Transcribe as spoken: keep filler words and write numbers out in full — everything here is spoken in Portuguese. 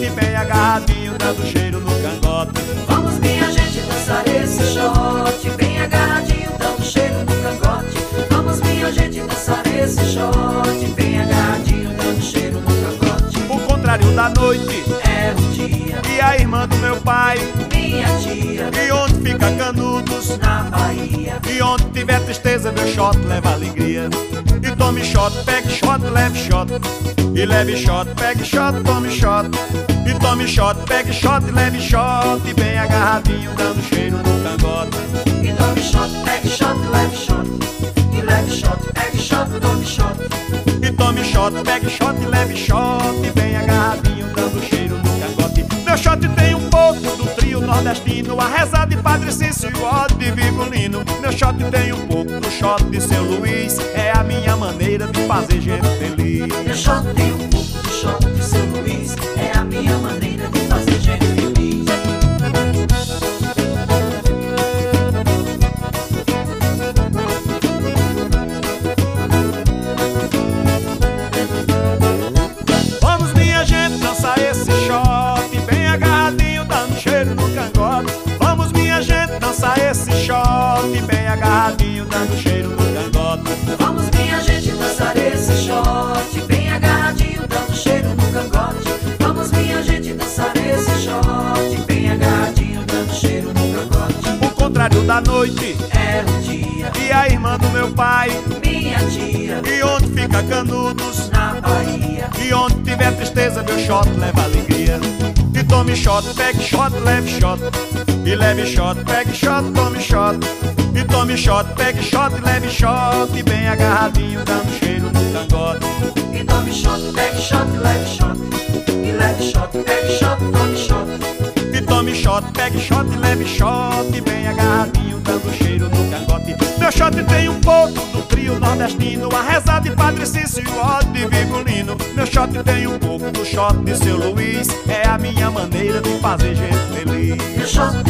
shot, bem agarradinho, dando cheiro no cangote. Vamos minha gente dançar esse shot, bem agarradinho, dando cheiro no cangote. Vamos minha gente dançar esse shot, bem agarradinho, dando cheiro no cangote. O contrário da noite é o dia, e a irmã do meu pai, minha tia. E onde fica Canudos, na Bahia. E onde tiver tristeza, meu shot leva alegria. E tome shot, pegue shot, leve shot. E leve shot, pegue shot, tome shot. E tome shot, pegue shot, leve shot. E bem agarradinho, dando cheiro no cangote. E tome shot, pegue shot, leve shot. E leve shot, pegue shot, tome shot. E tome shot, pegue shot, leve shot. E bem agarradinho, dando cheiro no cangote. Meu shot tem um pouco do trio nordestino, a reza de Padre Cício e o ódio de Vigolino. Meu shot tem um pouco do shot de Seu Luís, é a minha maneira de fazer gente feliz. Meu shot tem um pouco do shot de Seu Luís, é a minha maneira de fazer gente feliz. Vamos minha gente dançar esse shot, bem agarradinho, dando cheiro no cangote. Vamos minha gente dançar esse shot, bem agarradinho, dando cheiro no cangote. Vamos minha gente dançar esse shot, bem agarradinho, dando cheiro no cangote. Vamos minha gente dançar esse shot, bem agarradinho, dando cheiro no cangote. O contrário da noite é o dia, e a irmã do meu pai, minha tia. E onde fica Canudos, na Bahia. E onde tiver tristeza, meu shot leva alegria. E tome shot, pegue shot, leve shot. E leve shot, pegue shot, tome shot. E tome shot, pegue shot, leve shot. E bem agarradinho, dando cheiro no cangote. E tome shot, pegue shot, leve shot. E leve shot, pegue shot, tome shot. E tome shot, pegue shot, leve shot. E bem agarradinho, dando cheiro no cangote. Meu shot tem um pouco do trio nordestino, a reza de Padre Cício e o ódio de Vigolino. Meu shot tem um pouco do shot de Seu Luís, é a minha maneira de fazer gente feliz. Meu shot